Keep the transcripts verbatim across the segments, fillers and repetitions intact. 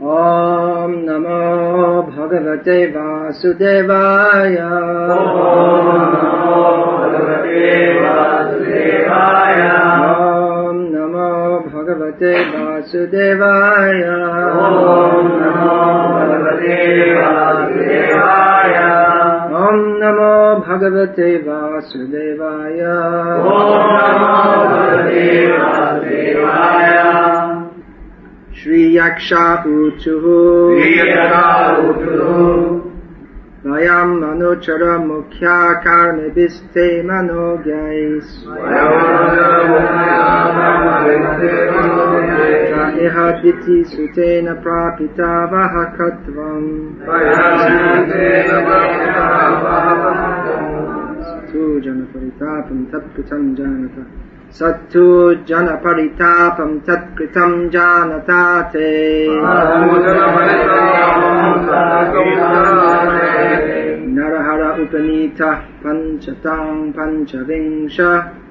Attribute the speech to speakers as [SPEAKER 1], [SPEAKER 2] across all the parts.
[SPEAKER 1] Om Namo Bhagavate Vasudevaya. Om Namo Bhagavate Vasudevaya. Om Namo Bhagavate Vasudevaya. Om Namo Bhagavate Vasudevaya. Om Namo Bhagavate Vasudevaya. Shri Yaksha Uchuhu. Shri Yaksha Uchuhu. Vayam Manuchara Mukhya Karme Biste Manogyais. Iha Diti Sutena Prapita Vahakatvam. Sattu Jana Paritapam Tatkritam Janata. Sattu Jana Paritapam Tatkritam Janatate. Narahara Upanita Panchatang Panchavingsha.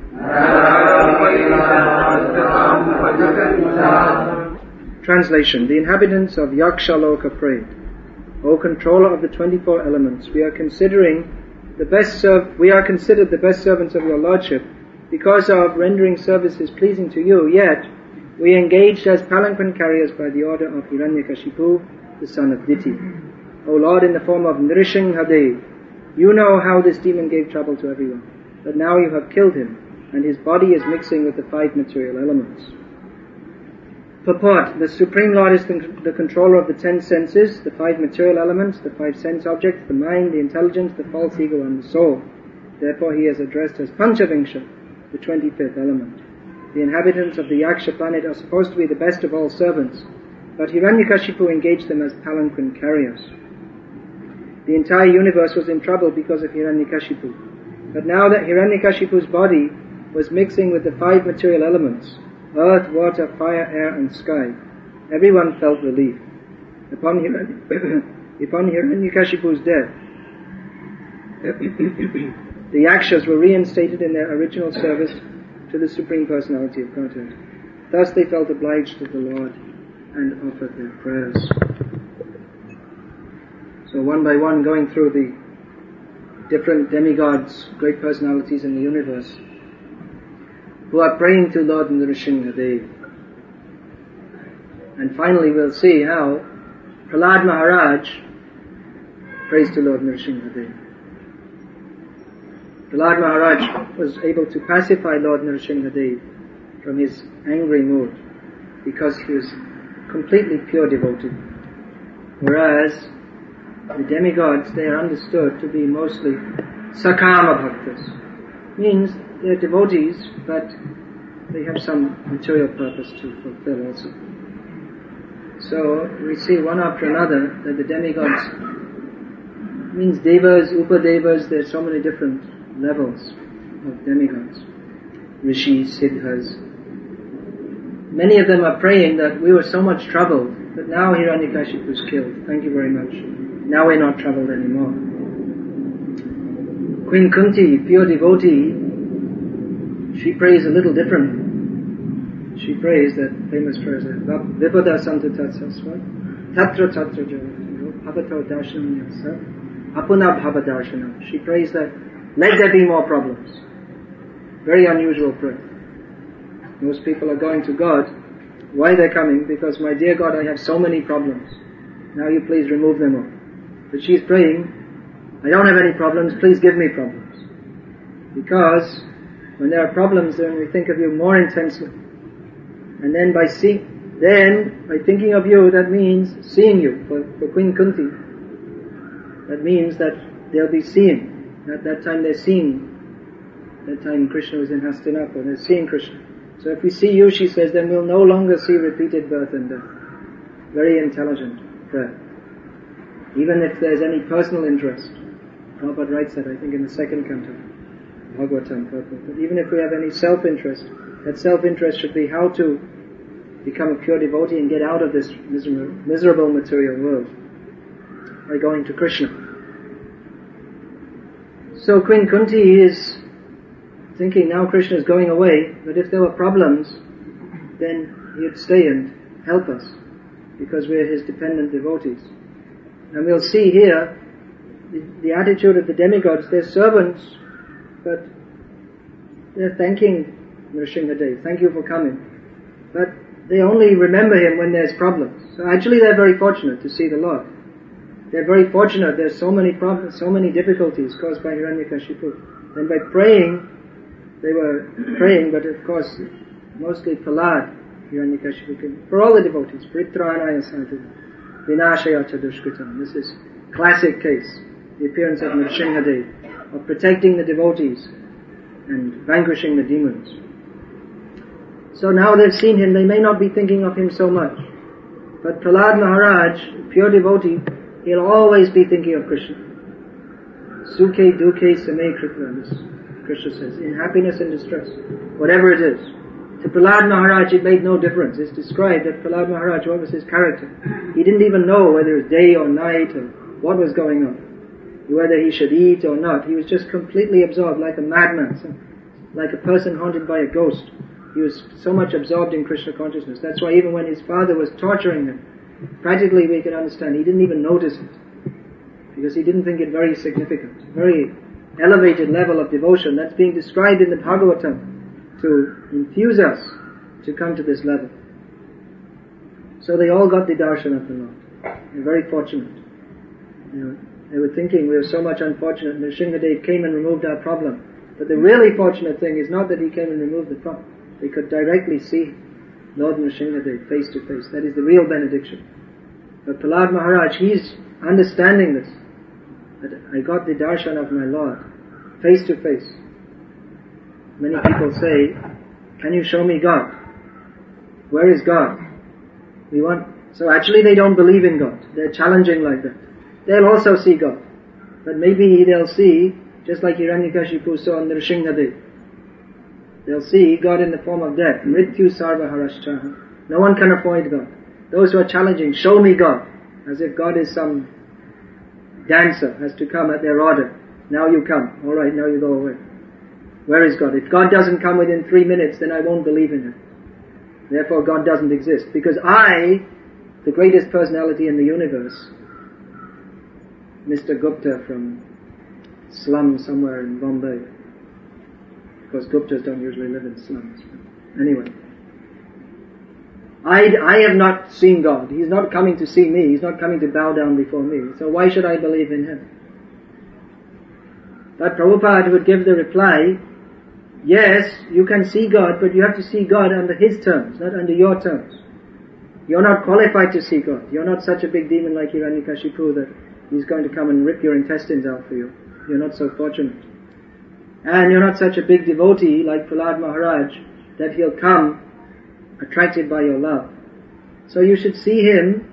[SPEAKER 1] Translation. The inhabitants of Yakshaloka prayed, O controller of the twenty-four elements, we are considering the best serv- we are considered the best servants of your lordship because of rendering services pleasing to you, yet we engaged as palanquin carriers by the order of Hiranyakashipu, the son of Diti. O Lord, in the form of Nrsimhadev, you know how this demon gave trouble to everyone, but now you have killed him, and his body is mixing with the five material elements. Purport. The Supreme Lord is the, the controller of the ten senses, the five material elements, the five sense objects, the mind, the intelligence, the false ego, and the soul. Therefore he is addressed as Panchavingsha, the twenty-fifth element. The inhabitants of the Yaksha planet are supposed to be the best of all servants, but Hiranyakashipu engaged them as palanquin carriers. The entire universe was in trouble because of Hiranyakashipu. But now that Hiranyakashipu's body was mixing with the five material elements, earth, water, fire, air, and sky, everyone felt relief. Upon, Hirany- upon Hiranyakashipu's death, the Yakshas were reinstated in their original service to the Supreme Personality of Godhead. Thus they felt obliged to the Lord and offered their prayers. So one by one, going through the different demigods, great personalities in the universe, who are praying to Lord Nrsimhadev. And finally we'll see how Prahlad Maharaj prays to Lord Nrsimhadev. Prahlad Maharaj was able to pacify Lord Nrsimhadev from his angry mood because he was completely pure devotee. Whereas the demigods, they are understood to be mostly Sakama Bhaktas. Means they're devotees, but they have some material purpose to fulfill also. So we see one after another that the demigods means devas, upadevas, there's so many different levels of demigods. Rishis, siddhas. Many of them are praying that we were so much troubled, but now Hiranyakashipu is killed. Thank you very much. Now we're not troubled anymore. Queen Kunti, pure devotee, she prays a little differently. She prays that famous phrase, Vipada Santa Tatsasvat, Tatra Tatra Javato, Bhavato Darshanam Yasa, Apuna Bhava Darshanam. She prays that, let there be more problems. Very unusual prayer. Most people are going to God. Why they're coming? Because, my dear God, I have so many problems. Now you please remove them all. But she's praying, I don't have any problems, please give me problems. Because when there are problems, then we think of you more intensely. And then by see, then by thinking of you, that means seeing you. For, for Queen Kunti, that means that they'll be seeing. At that time they're seeing. That time Krishna was in Hastinapur, they're seeing Krishna. So if we see you, she says, then we'll no longer see repeated birth and death. Very intelligent prayer. Even if there's any personal interest. Prabhupada writes that, I think, in the second canto, Bhagavatam purport. But even if we have any self-interest, that self-interest should be how to become a pure devotee and get out of this miserable, miserable material world by going to Krishna. So Queen Kunti is thinking, now Krishna is going away, but if there were problems, then he'd stay and help us. because we're his dependent devotees. And we'll see here the, the attitude of the demigods. They're servants, but they're thanking Nrsimhadev. Thank you for coming. But they only remember him when there's problems. So actually they're very fortunate to see the Lord. They're very fortunate. There's so many problems, so many difficulties caused by Hiranyakashipu. And by praying, they were praying, but of course, mostly Prahlad, Hiranyakashipu, for all the devotees. Pritranaya sadhu, vinashaya chadushkritam. This is classic case. The appearance of Nrsimhadev, of protecting the devotees and vanquishing the demons. So now they've seen him, they may not be thinking of him so much. But Prahlad Maharaj, pure devotee, he'll always be thinking of Krishna. Sukhe dukhe same kripna, this Krishna says, in happiness and distress, whatever it is. To Prahlad Maharaj it made no difference. It's described that Prahlad Maharaj, what was his character? He didn't even know whether it was day or night or what was going on, whether he should eat or not. He was just completely absorbed, like a madman, like a person haunted by a ghost. He was so much absorbed in Krishna consciousness. That's why even when his father was torturing him, practically we can understand, he didn't even notice it, because he didn't think it very significant. Very elevated level of devotion that's being described in the Bhagavatam to infuse us to come to this level. So they all got the darshan of the Lord. They're very fortunate. You know, they were thinking we were so much unfortunate. Nrsimhadev came and removed our problem. But the really fortunate thing is not that he came and removed the problem. They could directly see Lord Nrsimhadev face to face. That is the real benediction. But Prahlad Maharaj, he's understanding this. That I got the darshan of my Lord face to face. Many people say, can you show me God? Where is God? We want. So actually they don't believe in God. They're challenging like that. They'll also see God. But maybe they'll see, just like Hiranyakashipu saw Nrsimhadev, they'll see God in the form of death. Mrityu sarva harashchaha. No one can avoid God. Those who are challenging, show me God. As if God is some dancer, has to come at their order. Now you come. Alright, now you go away. Where is God? If God doesn't come within three minutes, then I won't believe in Him. Therefore God doesn't exist. Because I, the greatest personality in the universe, Mister Gupta from slum somewhere in Bombay. Of course Guptas don't usually live in slums. Anyway. I, I have not seen God. He's not coming to see me. He's not coming to bow down before me. So why should I believe in Him? But Prabhupada would give the reply, yes, you can see God, but you have to see God under His terms, not under your terms. You're not qualified to see God. You're not such a big demon like Hiranyakashipu that He's going to come and rip your intestines out for you. You're not so fortunate. And you're not such a big devotee like Prahlad Maharaj that He'll come attracted by your love. So you should see Him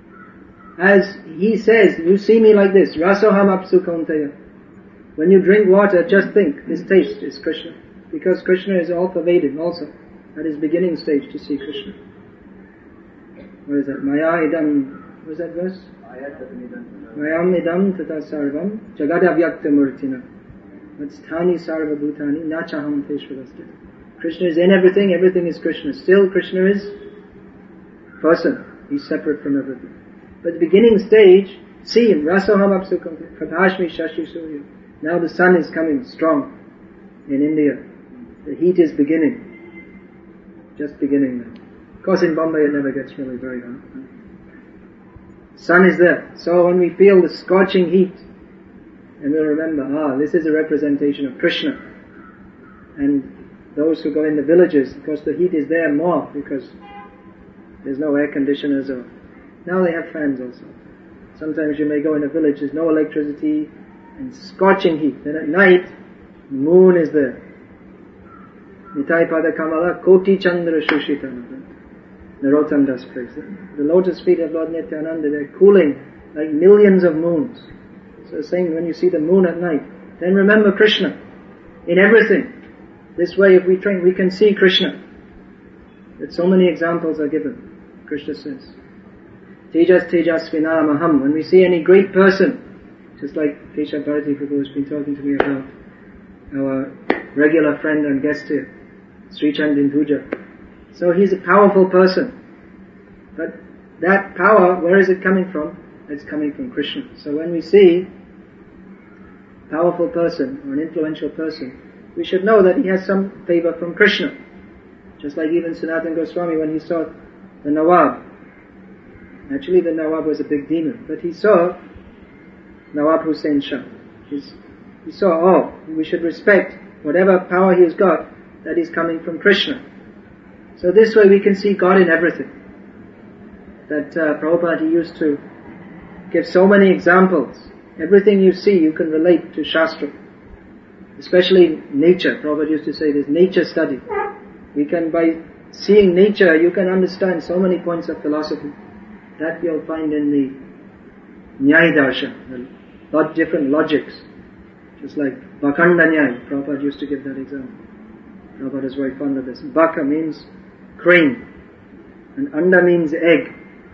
[SPEAKER 1] as He says, you see me like this, Rasoham apsu kaunteya. When you drink water, just think, this taste is Krishna. Because Krishna is all pervading also. At His beginning stage to see Krishna. What is that? Maya idam, what is that verse? Mayam idam tata sarvam jagadavyakta murtina vatsthani sarva bhutani nachaham teshvaraste. Krishna is in everything, everything is Krishna. Still Krishna is person. He's separate from everything. But the beginning stage, see Him, Rasoham apsukam pratashmi shashi surya. Now the sun is coming strong in India. The heat is beginning. Just beginning now. Of course in Bombay it never gets really very hot. Sun is there. So when we feel the scorching heat, and we'll remember, ah, this is a representation of Krishna. And those who go in the villages, of course the heat is there more because there's no air conditioners or, now they have fans also. Sometimes you may go in a village, there's no electricity and scorching heat. Then at night, the moon is there. Nitai pada kamala koti chandra shushitana. Narottam Das prays. The lotus feet of Lord Nityananda, they're cooling like millions of moons. So saying when you see the moon at night, then remember Krishna in everything. This way if we train, we can see Krishna. That so many examples are given. Krishna says, Tejas tejas vinamaham. When we see any great person, just like Keshav Bharati Prabhu has been talking to me about, our regular friend and guest here, Sri Chandin Puja. So he's a powerful person. But that power, where is it coming from? It's coming from Krishna. So when we see a powerful person or an influential person, we should know that he has some favor from Krishna. Just like even Sanatana Goswami, when he saw the Nawab. Actually the Nawab was a big demon, but he saw Nawab Hussain Shah. He's, he saw, oh, we should respect whatever power he's got, that is coming from Krishna. So this way we can see God in everything. That uh, Prabhupada, he used to give so many examples. Everything you see you can relate to Shastra. Especially nature. Prabhupada used to say this, nature study. We can, by seeing nature, you can understand so many points of philosophy. That you'll find in the Nyaya Darshan, a lot different logics. Just like Bakanda Nyaya, Prabhupada used to give that example. Prabhupada is very fond of this. Baka means crane, and Anda means egg.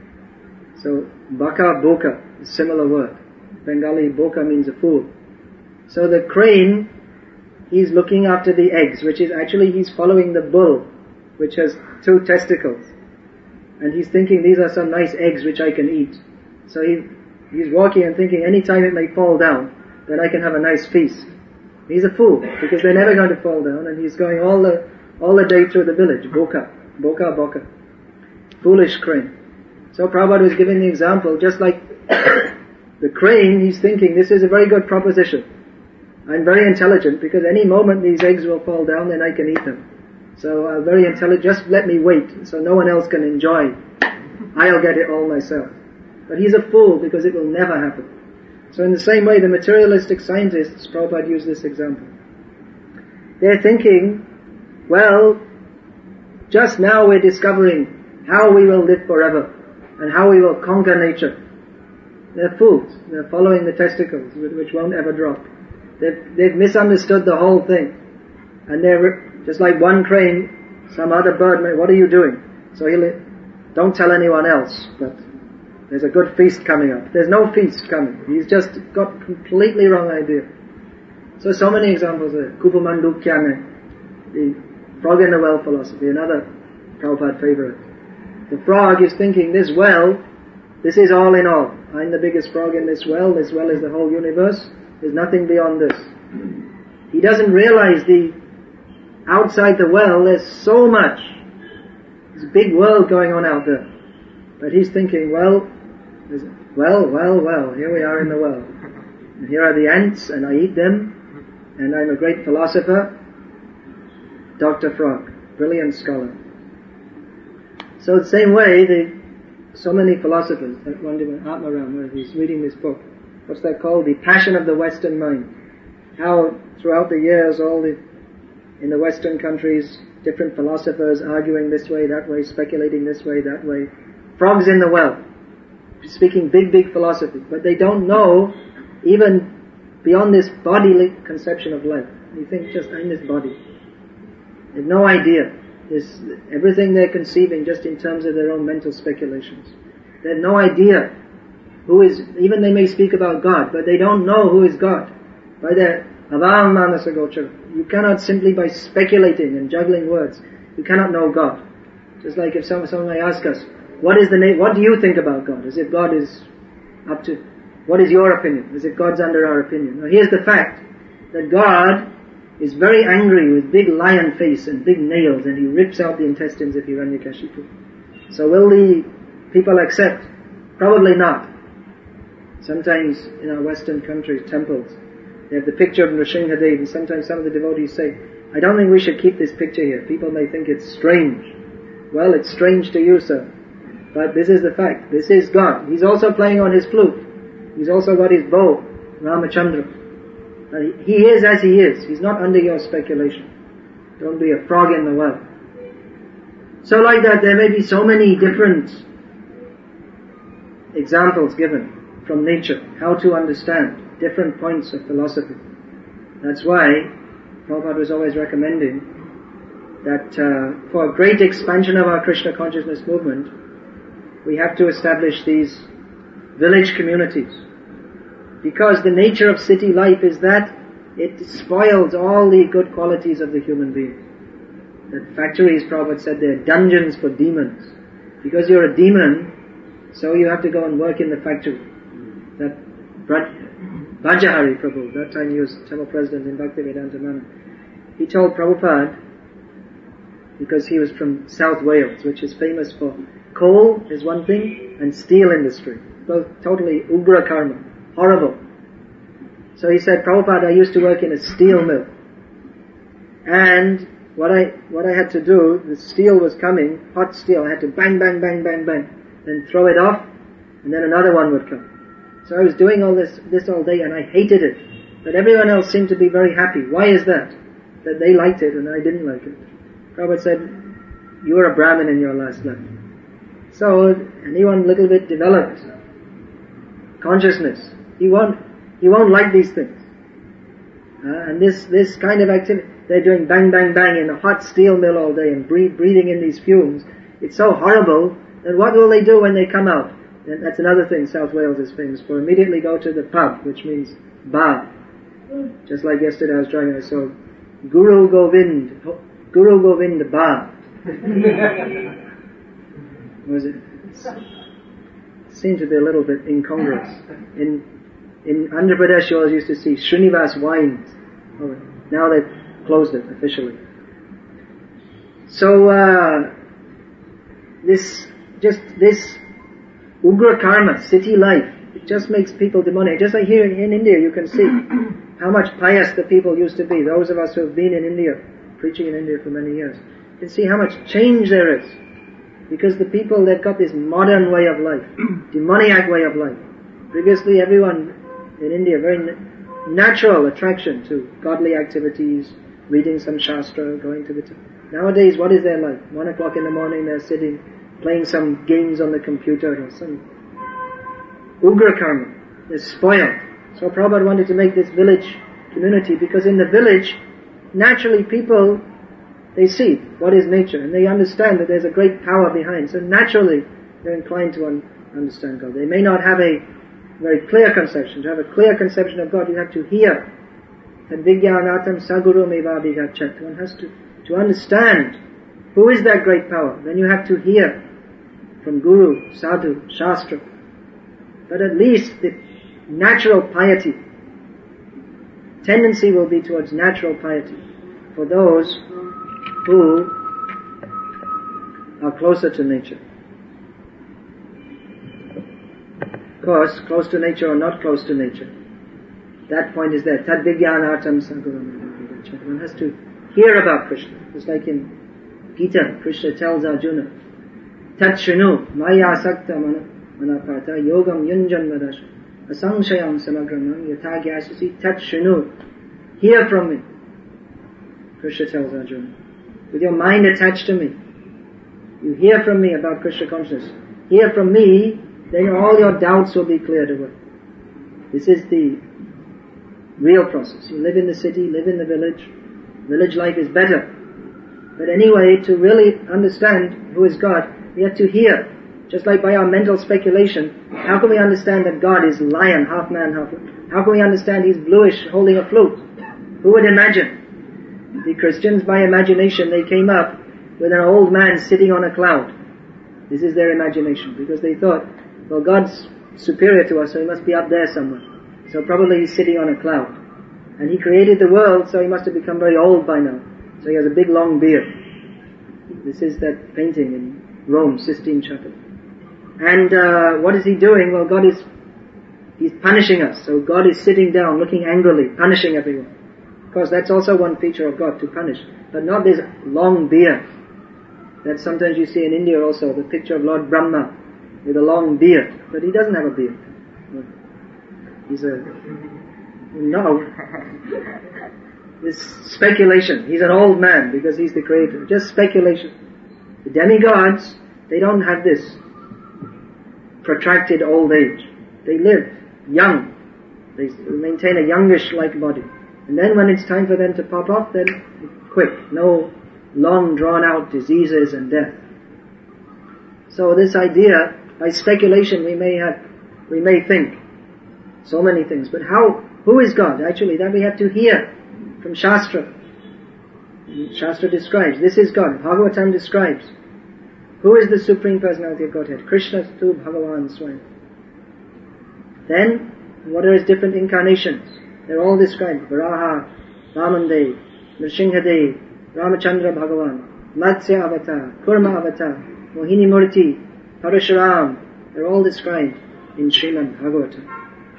[SPEAKER 1] So Baka, Boka, is a similar word. Bengali Boka means a fool. So the crane, he's looking after the eggs, which is actually he's following the bull, which has two testicles. And he's thinking these are some nice eggs which I can eat. So he, he's walking and thinking any time it may fall down, then I can have a nice feast. He's a fool, because they're never going to fall down, and he's going all the all the day through the village. Boka, Boka, Boka. Foolish crane. So Prabhupada was giving the example, just like the crane, he's thinking this is a very good proposition. I'm very intelligent, because any moment these eggs will fall down, then I can eat them. So I'm very intelligent, just let me wait, so no one else can enjoy. I'll get it all myself. But he's a fool, because it will never happen. So in the same way, the materialistic scientists, Prabhupada used this example. They're thinking, well, just now we're discovering how we will live forever, and how we will conquer nature. They're fools. They're following the testicles, which won't ever drop. They've, they've misunderstood the whole thing. And they're, just like one crane, some other bird may, what are you doing? So he'll, don't tell anyone else, but there's a good feast coming up. There's no feast coming. He's just got completely wrong idea. So, so many examples there. Kupamandu Kyame, the frog in the well philosophy, another Prabhupada favorite. The frog is thinking, this well, this is all in all. I'm the biggest frog in this well, this well is the whole universe. There's nothing beyond this. He doesn't realize the outside the well, there's so much. There's a big world going on out there. But he's thinking, well, well, well, well, here we are in the well. And here are the ants, and I eat them, and I'm a great philosopher. Doctor Frog, brilliant scholar. So the same way, the, so many philosophers, like one day Atmaram, where he's reading this book, what's that called? The Passion of the Western Mind. How throughout the years, all the in the Western countries, different philosophers arguing this way, that way, speculating this way, that way. Frogs in the well, speaking big, big philosophy, but they don't know even beyond this bodily conception of life. You think just I'm this body. They have no idea. This, everything they're conceiving just in terms of their own mental speculations. They have no idea who is, even they may speak about God, but they don't know who is God. By their avam manasa gochara. You cannot simply by speculating and juggling words, you cannot know God. Just like if someone, someone may ask us, what is the name, what do you think about God? As if God is up to, what is your opinion? As if God's under our opinion. Now here's the fact, that God is very angry with big lion face and big nails, and he rips out the intestines of Hiranyakashipu. So will the people accept? Probably not. Sometimes in our Western countries, temples, they have the picture of Nrsimhadev, and sometimes some of the devotees say, I don't think we should keep this picture here. People may think it's strange. Well, it's strange to you, sir. But this is the fact. This is God. He's also playing on his flute. He's also got his bow, Ramachandra. Uh, he is as he is. He's not under your speculation. Don't be a frog in the well. So like that, there may be so many different examples given from nature, how to understand different points of philosophy. That's why Prabhupada was always recommending that uh, for a great expansion of our Krishna consciousness movement, we have to establish these village communities. Because the nature of city life is that it spoils all the good qualities of the human being. That factories, Prabhupada said, they're dungeons for demons. Because you're a demon, So you have to go and work in the factory. That Bhajahari Prabhu, that time he was Tamil president in Bhaktivedanta Manor, he told Prabhupada, because he was from South Wales, which is famous for coal is one thing, and steel industry. Both totally ugra karma, horrible. So he said, Prabhupada, I used to work in a steel mill. And what I, what I had to do, the steel was coming, hot steel, I had to bang, bang, bang, bang, bang, then throw it off, and then another one would come. So I was doing all this, this all day, and I hated it. But everyone else seemed to be very happy. Why is that? That they liked it, and I didn't like it. Prabhupada said, you were a Brahmin in your last life. So, anyone little bit developed consciousness, he won't, he won't like these things. Uh, and this, this kind of activity, they're doing bang, bang, bang in a hot steel mill all day and breathe, breathing in these fumes. It's so horrible that what will they do when they come out? And that's another thing South Wales is famous for. Immediately go to the pub, which means bar. Just like yesterday I was driving, I saw Guru Govind, Guru Govind Bar. Was it? It seemed to be a little bit incongruous. In in Andhra Pradesh you always used to see Srinivas Wines. Oh, now they've closed it officially. So uh, this, just this ugra karma, city life, it just makes people demonic. Just like here in India you can see how much pious the people used to be. Those of us who have been in India, preaching in India for many years, you can see how much change there is. Because the people, they've got this modern way of life, demoniac way of life. Previously everyone in India, very natural attraction to godly activities, reading some shastra, going to the temple. Nowadays, what is their life? One o'clock in the morning they're sitting, playing some games on the computer or some ugra karma. They're spoiled. So Prabhupada wanted to make this village community, because in the village, naturally people, they see what is nature, and they understand that there's a great power behind. So naturally, they're inclined to un- understand God. They may not have a very clear conception. To have a clear conception of God, you have to hear. Tadvigyanatam saguru meva bhigachat. One has to, to understand who is that great power. Then you have to hear from Guru, Sadhu, Shastra. But at least the natural piety, tendency will be towards natural piety for those who are closer to nature. Of course, close to nature or not close to nature, that point is there. Tad vijnanartam sanguram. One has to hear about Krishna. Just like in Gita, Krishna tells Arjuna, Tat shrinu maya sakta manapata yogam yunjan madash asangshayam samagramam yatagyasasi tat shrinu. Hear from me. Krishna tells Arjuna. With your mind attached to me. You hear from me about Krishna consciousness. Hear from me, then all your doubts will be cleared away. This is the real process. You live in the city, live in the village. Village life is better. But anyway, to really understand who is God, we have to hear. Just like by our mental speculation, how can we understand that God is lion, half man, half lion? How can we understand He's bluish, holding a flute? Who would imagine? The Christians, by imagination, they came up with an old man sitting on a cloud. This is their imagination, because they thought, well, God's superior to us, so He must be up there somewhere. So probably He's sitting on a cloud. And He created the world, so He must have become very old by now. So He has a big long beard. This is that painting in Rome, Sistine Chapel. And uh, what is He doing? Well, God is, He's punishing us. So God is sitting down, looking angrily, punishing everyone. Of course, that's also one feature of God, to punish. But not this long beard. That sometimes you see in India also, the picture of Lord Brahma with a long beard. But He doesn't have a beard. He's a... No. This speculation. He's an old man because He's the creator. Just speculation. The demigods, they don't have this protracted old age. They live young. They maintain a youngish-like body. And then when it's time for them to pop off, then quick. No long drawn-out diseases and death. So this idea, by speculation, we may have, we may think so many things. But how, who is God? Actually, that we have to hear from Shastra. Shastra describes, this is God. Bhagavatam describes. Who is the Supreme Personality of Godhead? Krishna tu Bhagavan Swayam. Then, what are his different incarnations? They're all described. Varaha, Vamandev, Nrsimhadev, Ramachandra Bhagavan, Matsya Avatar, Kurma Avatar, Mohini Murti, Parashuram. They're all described in Srimad Bhagavatam.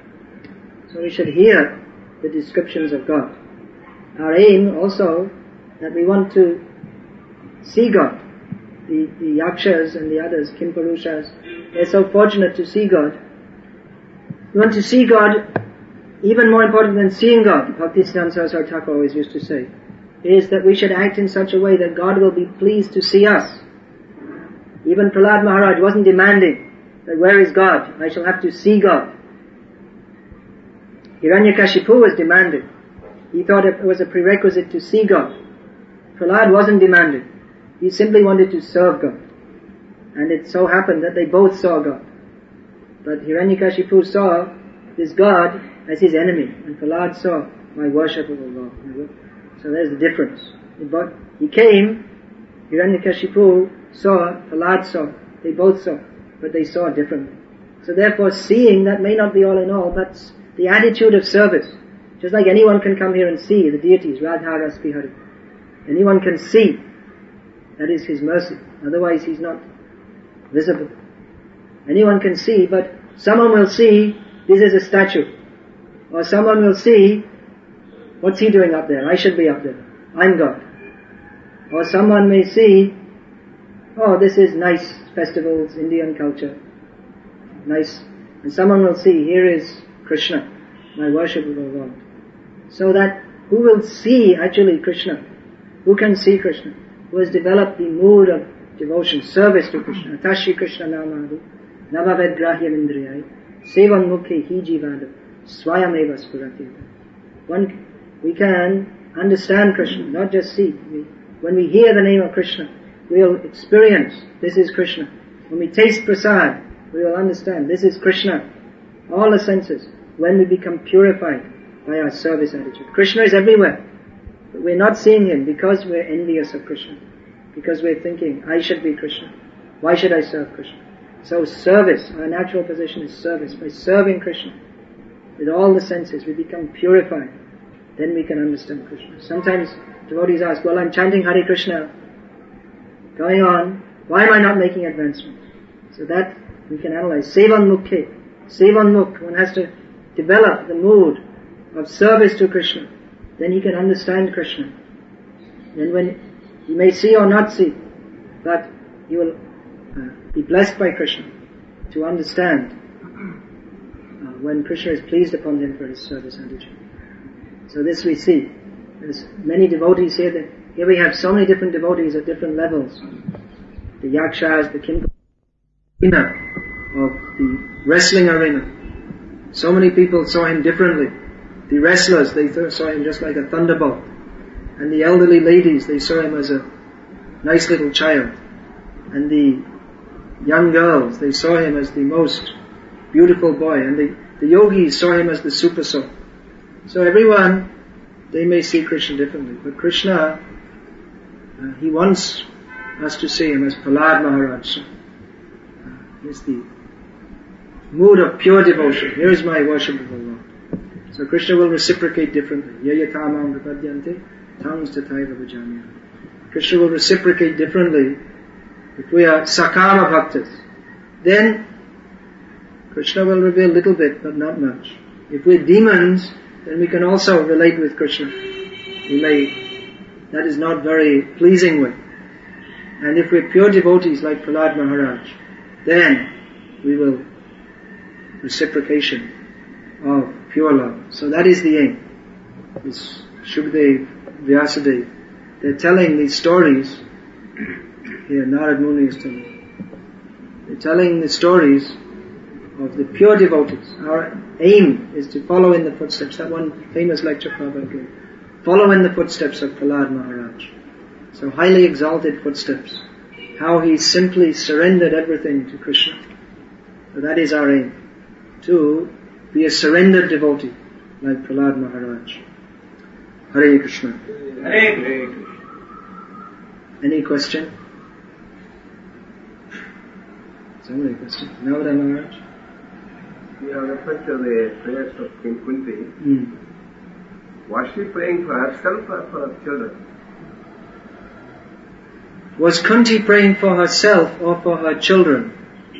[SPEAKER 1] So we should hear the descriptions of God. Our aim also, that we want to see God. The, the Yakshas and the others, Kimpurushas, they're so fortunate to see God. We want to see God, even more important than seeing God, Bhaktisiddhanta Saraswati Thakur always used to say, is that we should act in such a way that God will be pleased to see us. Even Prahlad Maharaj wasn't demanding that where is God? I shall have to see God. Hiranyakashipu was demanding. He thought it was a prerequisite to see God. Prahlad wasn't demanding. He simply wanted to serve God. And it so happened that they both saw God. But Hiranyakashipu saw this God as his enemy. And Prahlad saw my worship of Allah. So there's the difference. He came, Hiranyakashipu saw, Prahlad saw. They both saw. But they saw differently. So therefore seeing, that may not be all in all, but the attitude of service. Just like anyone can come here and see the deities, Radha Raspi Hari. Anyone can see. That is his mercy. Otherwise he's not visible. Anyone can see, but someone will see, this is a statue. Or someone will see, what's he doing up there? I should be up there. I'm God. Or someone may see, oh, this is nice festivals, Indian culture. Nice. And someone will see, here is Krishna, my worshipable Lord. So that, who will see actually Krishna? Who can see Krishna? Who has developed the mood of devotion, service to Krishna. Tashi Krishna Namadu, Navaved Grahyam Indriyai, Sevan Mukhe Hi Jivada, Swayameva Spurati. One, we can understand Krishna, not just see. We, when we hear the name of Krishna, we will experience, this is Krishna. When we taste prasad, we will understand, this is Krishna. All the senses, when we become purified by our service attitude. Krishna is everywhere. But we're not seeing him because we're envious of Krishna. Because we're thinking, I should be Krishna. Why should I serve Krishna? So service, our natural position is service. By serving Krishna, with all the senses, we become purified. Then we can understand Krishna. Sometimes devotees ask, well, I'm chanting Hare Krishna, going on, why am I not making advancement? So that we can analyze. Sevan Mukhe. Sevan Mukh, one has to develop the mood of service to Krishna. Then he can understand Krishna. Then when he may see or not see, but he will uh, be blessed by Krishna to understand uh, when Krishna is pleased upon him for his service attitude. So this we see. There's many devotees here. That here we have so many different devotees at different levels. The yakshas, the kimpa, arena of the wrestling arena. So many people saw him differently. The wrestlers, they saw him just like a thunderbolt. And the elderly ladies, they saw him as a nice little child. And the young girls, they saw him as the most beautiful boy. And the, the yogis saw him as the super soul. So everyone, they may see Krishna differently. But Krishna, uh, he wants us to see him as Prahlad Maharaj. Uh, he's the mood of pure devotion. Here is my worshipable Lord. So Krishna will reciprocate differently. Yayatamam vipadyante tangs tataiva vajamya. Krishna will reciprocate differently. If we are sakama bhaktas, then Krishna will reveal a little bit, but not much. If we're demons, then we can also relate with Krishna. We may, that is not very pleasing way. And if we're pure devotees like Prahlad Maharaj, then we will reciprocation of pure love. So that is the aim. This Shukdev, Vyasadeva, they're telling these stories. Here Narad Muni is telling. They're telling the stories of the pure devotees. Our aim is to follow in the footsteps. That one famous lecture Prabhupada gave. Follow in the footsteps of Prahlad Maharaj. So highly exalted footsteps. How he simply surrendered everything to Krishna. So that is our aim. To be a surrendered devotee like Prahlad Maharaj. Hare Krishna.
[SPEAKER 2] Hare Krishna.
[SPEAKER 1] Any question? So many questions. Narada Maharaj.
[SPEAKER 2] You have referred to the prayers of Queen Kunti.
[SPEAKER 1] Mm.
[SPEAKER 2] Was she praying for herself or for her children?
[SPEAKER 1] Was Kunti praying for herself or for her children?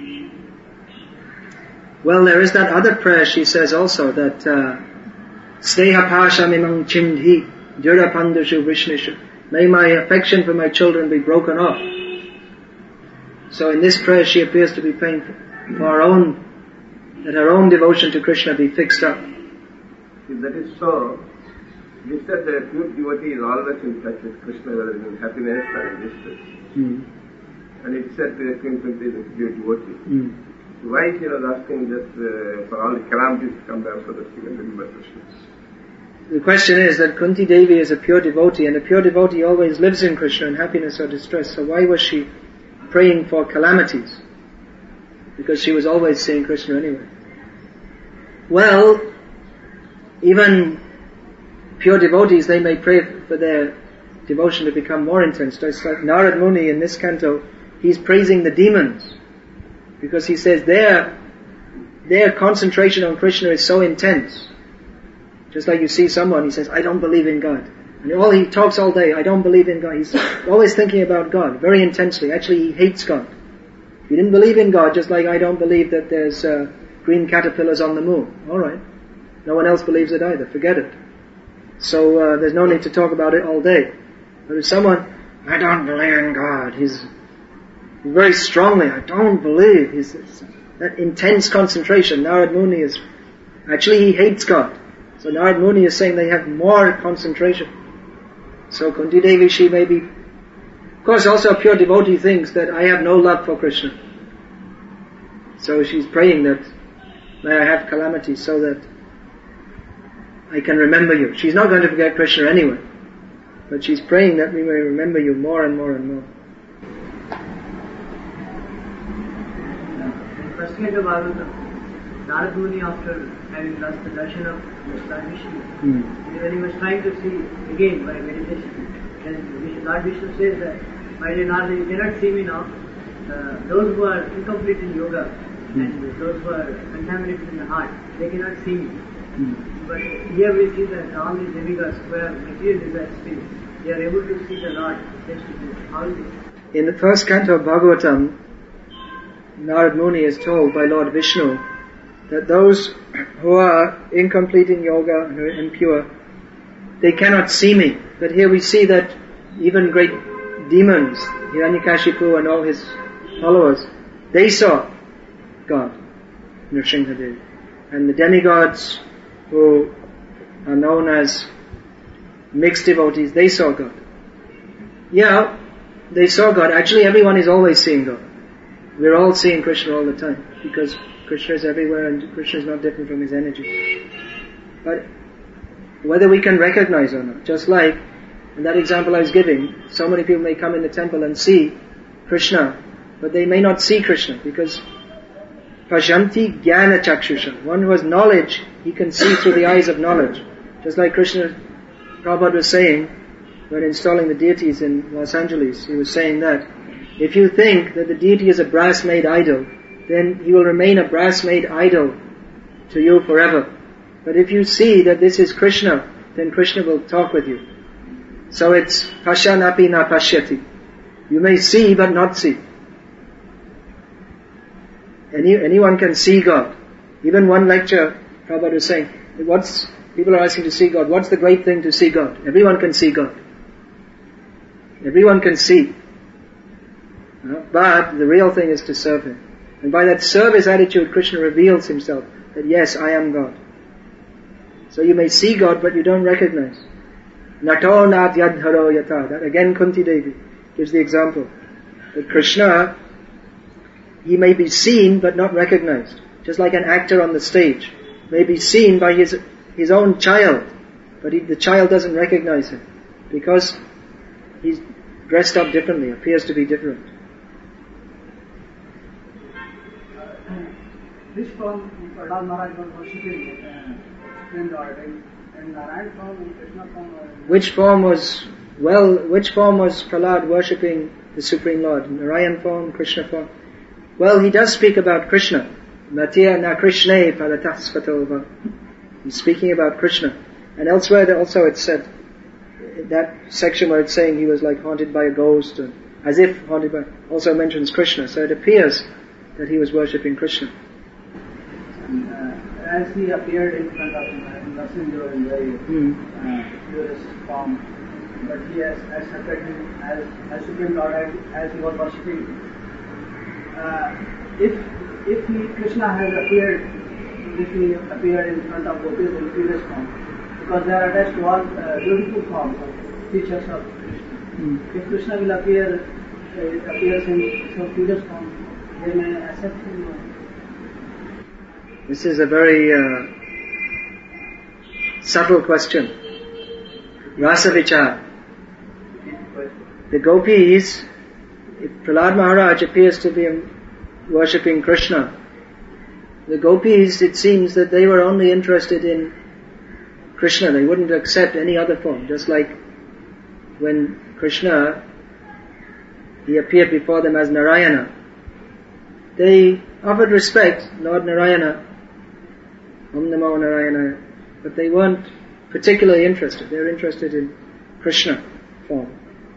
[SPEAKER 1] Well, there is that other prayer she says also, that Sneha Pasham imam chindhi dura pandashu vishnishu. May my affection for my children be broken off. So in this prayer she appears to be praying for her own, that her own devotion to Krishna be fixed up.
[SPEAKER 2] If that is so, you said that a pure devotee is always in touch with Krishna, whether in happiness or in distress.
[SPEAKER 1] Mm.
[SPEAKER 2] And it said that Queen Kunti is a pure devotee.
[SPEAKER 1] Mm.
[SPEAKER 2] Why she was asking that uh, for all the calamities to come down so that she can remember Krishna?
[SPEAKER 1] The question is that Kunti Devi is a pure devotee, and a pure devotee always lives in Krishna in happiness or distress. So why was she praying for calamities? Because she was always seeing Krishna anyway. Well, even pure devotees, they may pray for their devotion to become more intense. Just like Narad Muni in this canto, he's praising the demons, because he says their their concentration on Krishna is so intense. Just like you see someone, he says, I don't believe in God. And all he talks all day, I don't believe in God. He's always thinking about God, very intensely. Actually, he hates God. He didn't believe in God, just like I don't believe that there's uh, green caterpillars on the moon. Alright. No one else believes it either. Forget it. So uh, there's no need to talk about it all day. But if someone, I don't believe in God, he's very strongly, I don't believe, he's that intense concentration. Narad Muni is, actually he hates God. So Narad Muni is saying they have more concentration. So Kunti Devi, she may be, of course also a pure devotee thinks that I have no love for Krishna. So she's praying that, may I have calamity so that I can remember you. She's not going to forget Krishna anyway. But she's praying that we may remember you more and more and more.
[SPEAKER 3] First line of Bhagavatam, Narad Muni, after having lost the darshan of Lord Vishnu, mm. when he was trying to see again by meditation, then Lord Vishnu says that, my dear Narada, you cannot see me now. Uh, those who are incomplete in yoga mm. and those who are contaminated in the heart, they cannot see me. Mm. But here we see that all these demigods who have material desires still, they are able to see the Lord face to face. How is it?
[SPEAKER 1] In the first canto of Bhagavatam, Narad Muni is told by Lord Vishnu that those who are incomplete in yoga and are impure, they cannot see me. But here we see that even great demons, Hiranyakashipu and all his followers, they saw God, Nrsimhadev. And the demigods who are known as mixed devotees, they saw God. Yeah, they saw God. Actually, everyone is always seeing God. We're all seeing Krishna all the time, because Krishna is everywhere and Krishna is not different from his energy. But whether we can recognize or not, just like in that example I was giving, so many people may come in the temple and see Krishna, but they may not see Krishna, because Pashanti Jnana Chakshusha. One who has knowledge, he can see through the eyes of knowledge. Just like Krishna, Prabhupada was saying, when installing the deities in Los Angeles, he was saying that if you think that the deity is a brass-made idol, then he will remain a brass-made idol to you forever. But if you see that this is Krishna, then Krishna will talk with you. So it's Pashanapi na pashyati. You may see but not see. Any, anyone can see God. Even one lecture, Prabhupada was saying, what's, people are asking to see God, what's the great thing to see God? Everyone can see God. Everyone can see. But the real thing is to serve Him. And by that service attitude, Krishna reveals Himself, that yes, I am God. So you may see God, but you don't recognize. Nato nat yadharo yata. That again Kunti Devi gives the example. That Krishna, He may be seen, but not recognized. Just like an actor on the stage may be seen by his his own child, but he, the child doesn't recognize him, because he's dressed up differently, appears to be different.
[SPEAKER 3] Which form Prahlad Maharaj was worshipping in Lord, in Narayan form, in Krishna form?
[SPEAKER 1] Which form was, well, which form was Prahlad worshipping the Supreme Lord? Narayan form, Krishna form? Well, he does speak about Krishna. Natya na Krishne paratasvatova. He's speaking about Krishna. And elsewhere also it's said, that section where it's saying he was like haunted by a ghost, or as if haunted by, also mentions Krishna. So it appears that he was worshipping Krishna.
[SPEAKER 3] And, uh, as he appeared in front of him, Narasimha in very
[SPEAKER 1] mm.
[SPEAKER 3] uh, purest form, but he has accepted him as, as Supreme Lord as he was worshipping. Uh, if if he, Krishna has appeared, if he appeared in front of gopis in purest form, because they are attached to all uh, beautiful forms of features of Krishna.
[SPEAKER 1] Mm.
[SPEAKER 3] If Krishna will appear, uh, it appears in some purest form, they may accept him.
[SPEAKER 1] This is a very uh, subtle question. Rasa vichar. The gopis, if Prahlad Maharaj appears to be worshipping Krishna, the gopis, it seems that they were only interested in Krishna. They wouldn't accept any other form. Just like when Krishna, he appeared before them as Narayana. They offered respect, Lord Narayana, Om Namo Narayana, but they weren't particularly interested. They were interested in Krishna form.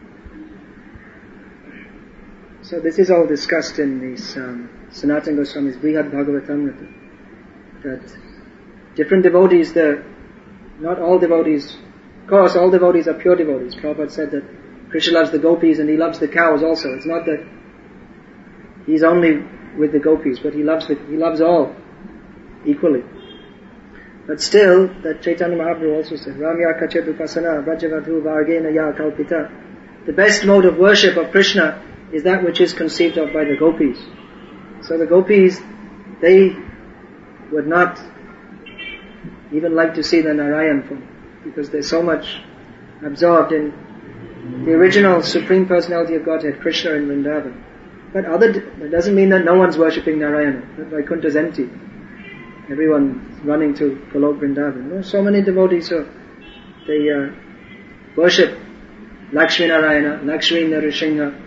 [SPEAKER 1] So this is all discussed in this um, Sanatana Goswami's Brihad Bhagavatamrita, that different devotees, the not all devotees, of course all devotees are pure devotees. Prabhupada said that Krishna loves the gopis and he loves the cows also. It's not that he's only with the gopis, but he loves the, he loves all equally. But still, that Chaitanya Mahaprabhu also said, Ramya Kachedupasana Vrajavadhu Vargena Ya Kalpita. The best mode of worship of Krishna is that which is conceived of by the gopis. So the gopis, they would not even like to see the Narayan form, because they're so much absorbed in the original Supreme Personality of Godhead, Krishna in Vrindavan. But other, that doesn't mean that no one's worshipping Narayana. That Vaikuntha's empty. Everyone's running to Golok Vrindavan. There are so many devotees who they uh, worship Lakshmi Narayana, Lakshmi Narasingha.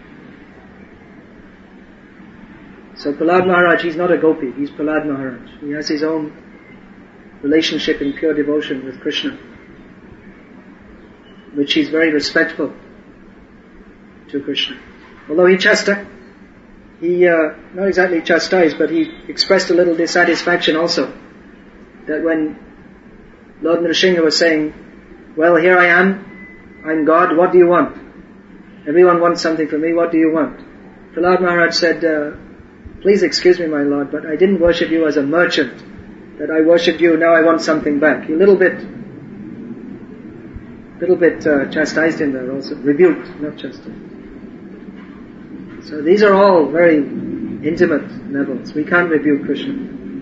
[SPEAKER 1] So Prahlad Maharaj, he's not a gopi, he's Prahlad Maharaj. He has his own relationship in pure devotion with Krishna, which he's very respectful to Krishna. Although he chastised, he, uh, not exactly chastised, but he expressed a little dissatisfaction also, that when Lord Nrsimha was saying, well, here I am, I'm God, what do you want? Everyone wants something from me, what do you want? Prahlad Maharaj said, uh, please excuse me, my Lord, but I didn't worship you as a merchant, that I worshipped you, now I want something back. He a little bit, little bit uh, chastised him there also, rebuked, not chastised. So these are all very intimate levels. We can't rebuke Krishna.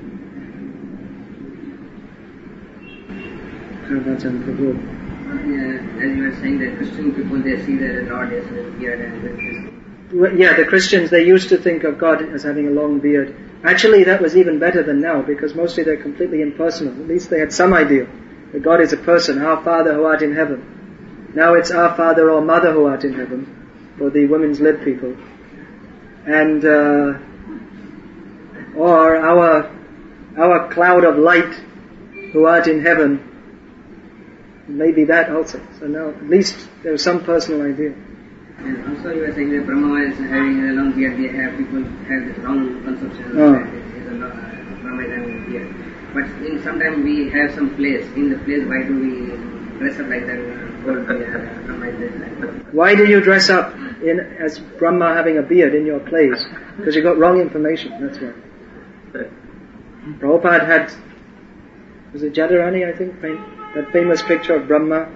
[SPEAKER 4] Yeah, as you were saying that Christian people, they see that the Lord is with beard and with his...
[SPEAKER 1] Yeah, the Christians, they used to think of God as having a long beard. Actually, that was even better than now, because mostly they're completely impersonal. At least they had some idea that God is a person, our Father who art in heaven. Now it's our Father or Mother who art in heaven, for the women's lib people. And, uh, or our, our cloud of light who art in heaven. Maybe that also. So now, at least there's some personal idea.
[SPEAKER 4] And also you were saying that Brahma is having a long beard. They have, people have this wrong conception
[SPEAKER 1] oh.
[SPEAKER 4] that it is a long, uh, Brahma is having a beard. But in sometimes we have some place. In the place, why do we dress up like that? Uh, Brahma is like that.
[SPEAKER 1] Why do you dress up in as Brahma having a beard in your plays? Because you got wrong information, that's why. Prabhupada had, was it Jadharani, I think, that famous picture of Brahma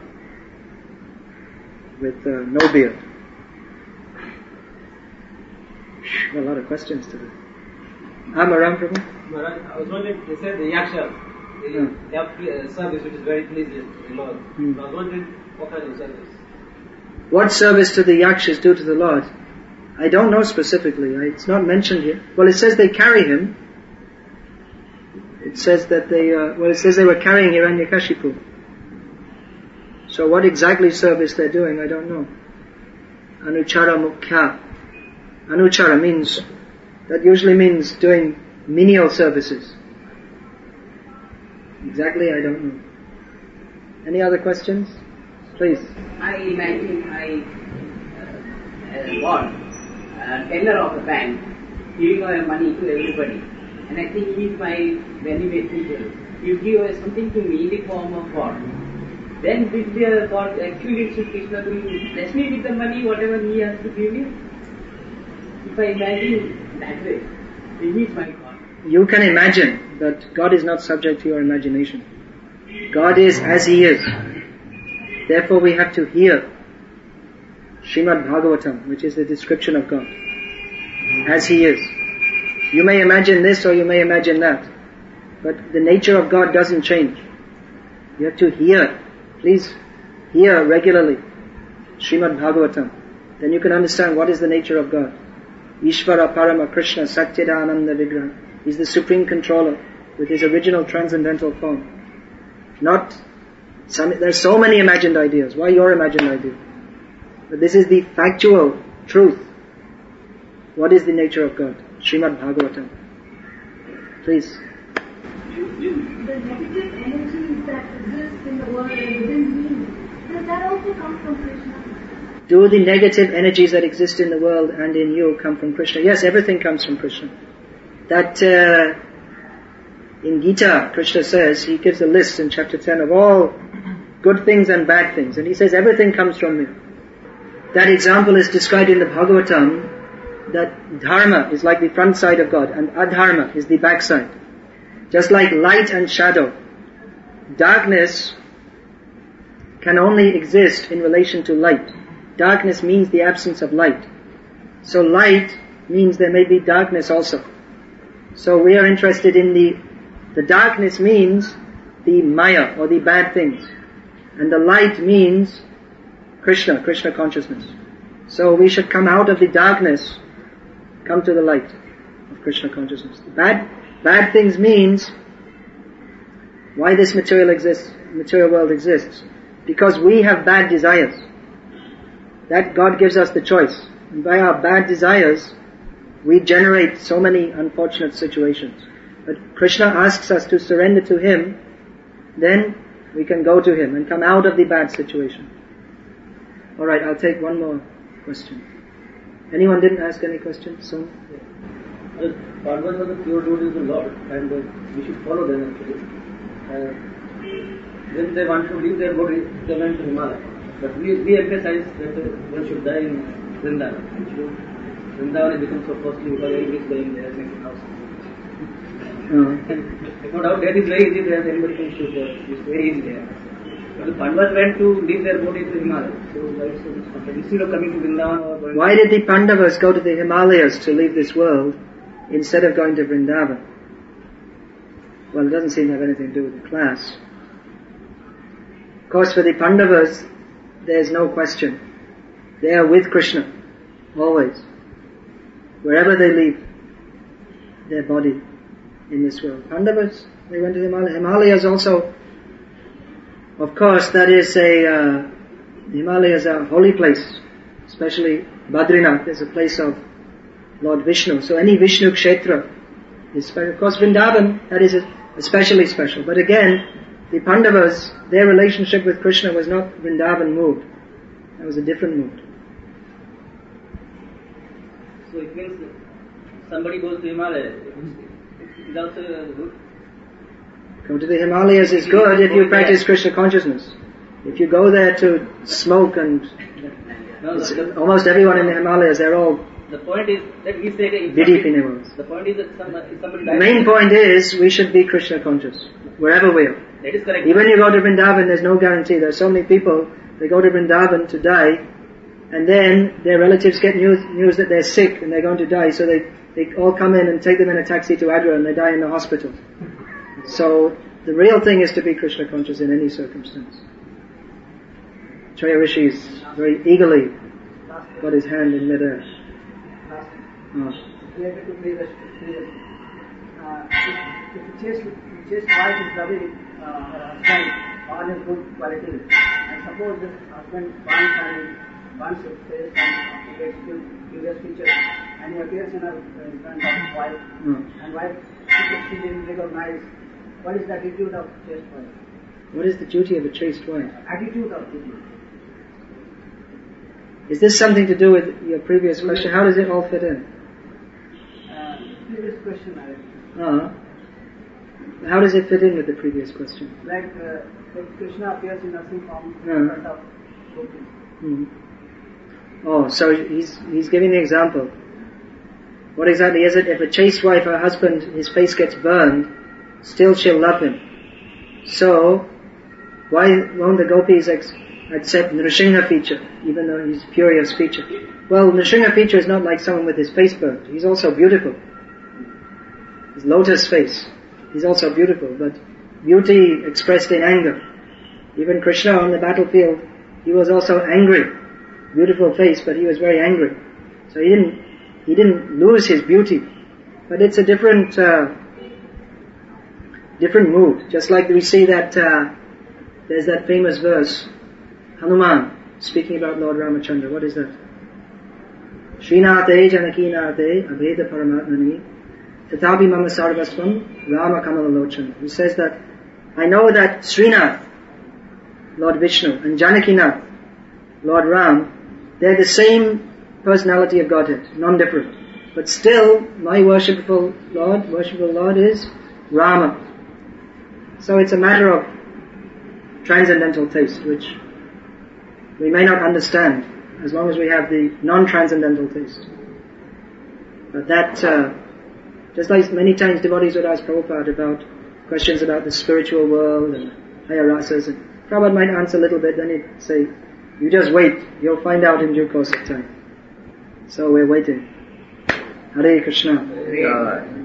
[SPEAKER 1] with uh, no beard. A lot of questions today. I'm Aram Prabhu.
[SPEAKER 5] Maharaj, I was wondering, they said the Yaksha, they,
[SPEAKER 1] yeah.
[SPEAKER 5] they have a service which is very pleasing to the Lord.
[SPEAKER 1] Hmm.
[SPEAKER 5] I was wondering what kind of service?
[SPEAKER 1] What service do the Yakshas do to the Lord? I don't know specifically. It's not mentioned here. Well, it says they carry him. It says that they, uh, well, it says they were carrying Hiranyakashipu. So what exactly service they're doing, I don't know. Anuchara Mukhya. Anuchara means That usually means doing menial services. Exactly, I don't know. Any other questions? Please.
[SPEAKER 6] I imagine I uh, uh, bought a teller of a bank giving away money to everybody. And I think he is my very messenger. You give away something to me in the form of God. Then this uh, God actually Sri Krishna will bless me with the money, whatever he has to give me. If I imagine that way, he is my God.
[SPEAKER 1] You can imagine, but God is not subject to your imagination. God is as He is. Therefore we have to hear Srimad Bhagavatam, which is the description of God, as He is. You may imagine this or you may imagine that, but the nature of God doesn't change. You have to hear. Please hear regularly Srimad Bhagavatam. Then you can understand what is the nature of God. Ishvara Parama Krishna Satchidananda Vigraha. He's the Supreme Controller with His original transcendental form. Not some, there's so many imagined ideas. Why your imagined idea? But this is the factual truth. What is the nature of God? Srimad Bhagavatam. Please.
[SPEAKER 7] The negative energies that exist in the world and within me, does that also come from Krishna?
[SPEAKER 1] Do the negative energies that exist in the world and in you come from Krishna? Yes, everything comes from Krishna. That uh, in Gita, Krishna says, he gives a list in chapter ten of all good things and bad things. And he says everything comes from me. That example is described in the Bhagavatam, that dharma is like the front side of God and adharma is the back side. Just like light and shadow. Darkness can only exist in relation to light. Darkness means the absence of light. So light means there may be darkness also. So we are interested in the, the darkness means the maya or the bad things. And the light means Krishna, Krishna consciousness. So we should come out of the darkness, come to the light of Krishna consciousness. The bad, bad things means why this material exists, material world exists. Because we have bad desires. That God gives us the choice. And by our bad desires, we generate so many unfortunate situations. But Krishna asks us to surrender to Him, then we can go to Him and come out of the bad situation. Alright, I'll take one more question. Anyone didn't ask any questions? So?
[SPEAKER 5] Well, Parvati was a pure devotee of the Lord, and uh, we should follow them actually. Uh, when they want to leave their body, they went to Himalaya. But we, we emphasize that uh, one should die in Vrindavan. Vrindavan has become so costly because everybody is going there, making houses. Uh-huh. No doubt that is very easy there, anybody can shoot there. It's very easy there. But the Pandavas went to leave their body to Himalaya. So why is so much conflict? Instead of coming to Vrindavan or going
[SPEAKER 1] Why did the Pandavas go to the Himalayas to leave this world instead of going to Vrindavan? Well, it doesn't seem to have anything to do with the class. Of course, for the Pandavas, there's no question. They are with Krishna, always. Wherever they leave their body in this world. Pandavas, they went to the Himalayas. Himalayas also, of course, that is a, uh, the Himalayas are a holy place, especially Badrinath is a place of Lord Vishnu. So any Vishnu Kshetra is special. Of course, Vrindavan, that is especially special. But again, the Pandavas, their relationship with Krishna was not Vrindavan mood. That was a different mood.
[SPEAKER 5] So it means somebody goes to Himalaya. It is also good.
[SPEAKER 1] Go to the Himalayas is good if you practice Krishna consciousness. If you go there to smoke and
[SPEAKER 5] No, the, the,
[SPEAKER 1] almost everyone in the Himalayas, they're all
[SPEAKER 5] the point is that we say that
[SPEAKER 1] Vidhi Pinevals.
[SPEAKER 5] the point is that some, if somebody
[SPEAKER 1] The
[SPEAKER 5] dies,
[SPEAKER 1] main point is we should be Krishna conscious, wherever we are.
[SPEAKER 5] that is correct.
[SPEAKER 1] Even you go to Vrindavan, there's no guarantee. There are so many people, they go to Vrindavan to die, and then their relatives get news, news that they're sick and they're going to die, so they, they all come in and take them in a taxi to Agra and they die in the hospital. So, the real thing is to be Krishna conscious in any circumstance. Chaya Rishi is very eagerly got his hand in midair. Oh.
[SPEAKER 3] Related to previous, previous. Uh, if, if the chaste, chaste wife is loving uh, her husband all his good qualities, and suppose this husband burns and burns his face and gets previous features, and he appears in, a, in front of his wife,
[SPEAKER 1] Mm.
[SPEAKER 3] and wife she didn't recognize. What is the attitude of chaste wife?
[SPEAKER 1] What is the duty of a chaste wife?
[SPEAKER 3] Attitude of duty.
[SPEAKER 1] Is this something to do with your previous question? How does it all fit in?
[SPEAKER 3] Uh, previous question, I
[SPEAKER 1] Uh, how does it fit in with the previous question?
[SPEAKER 3] like, uh, like Krishna appears in nursing form
[SPEAKER 1] Yeah.
[SPEAKER 3] in front of gopis.
[SPEAKER 1] Hmm. Oh, so he's he's giving the example. What exactly is it? If a chaste wife, her husband, his face gets burned, still she'll love him. So, why won't the gopis ex- accept Nrsimha feature, even though he's purity of speech? Well, Nrsimha feature is not like someone with his face burnt. He's also beautiful. His lotus face. He's also beautiful, but beauty expressed in anger. Even Krishna on the battlefield, he was also angry. Beautiful face, but he was very angry. So he didn't, he didn't lose his beauty. But it's a different, uh, different mood. Just like we see that, uh, there's that famous verse, Hanuman, speaking about Lord Ramachandra. What is that? Srinate Janakinate Abheda Paramatmani Tatapi Mama Sarvasvam Rama Kamalalochana. He says that, I know that Srinath, Lord Vishnu, and Janakinath, Lord Ram, they're the same personality of Godhead, non-different. But still, my worshipful Lord, worshipful Lord is Rama. So it's a matter of transcendental taste, which we may not understand as long as we have the non-transcendental taste. But that, uh, just like many times devotees would ask Prabhupada about questions about the spiritual world and higher rasas, and Prabhupada might answer a little bit, then he'd say, you just wait, you'll find out in due course of time. So we're waiting. Hare Krishna.
[SPEAKER 2] Yeah.